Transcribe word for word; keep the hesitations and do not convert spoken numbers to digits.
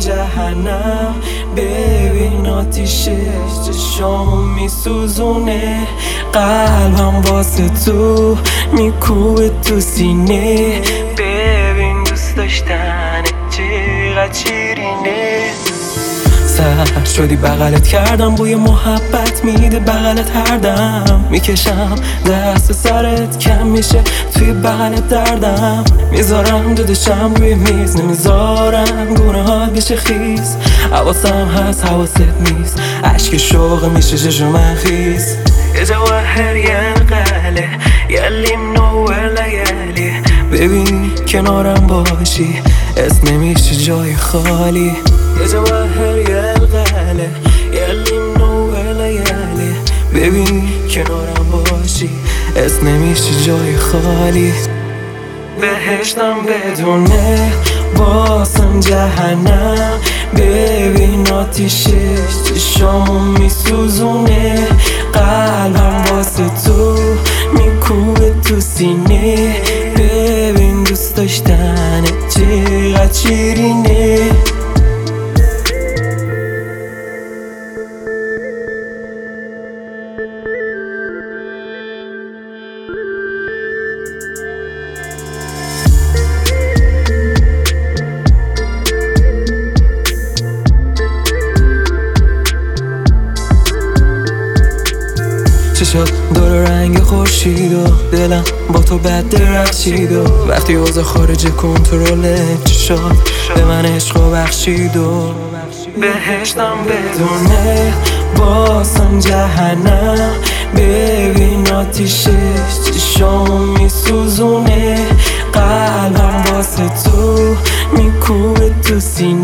جهنم ببین آتیشش چشامو میسوزونه، قلبم واسه تو میکوبه تو سینه. ببین دوست داشتن چقدر شیرینه. سر شدی بغلت کردم، بوی محبت میده بغلت هر دم. میکشم دست سرت کم میشه توی بغلت دردم. میذارم دودشم روی میز، نمیذارم گونه ها بشه خیز. حواسم هست حواست نیست، عشق شوق میشه چشم من خیز. یه جواهر یه قله یلیم نوور لیلی، ببین کنارم باشی اسم نمیشه جای خالی. یه جواهر یه قله یلیم نوور لیلی، ببین کنارم باشی اسم نمیشه جای خالی. بهشتم بدونه باسم جهنم، ببین آتیشش چشامو میسوزونه، قلبم واسه تو میکوبه تو سینه. ببین دوست داشتن چقدر شیرینه. چشات دور رنگ خورشید و دلم با تو بد درخشید و وقتی اوضاع خارج کنترل چشات به من عشق و بخشید و بهشتم بدونه باسم جهنم، ببین آتیشش چشامو میسوزونه، قلبم واسه تو میکوبه تو سینه.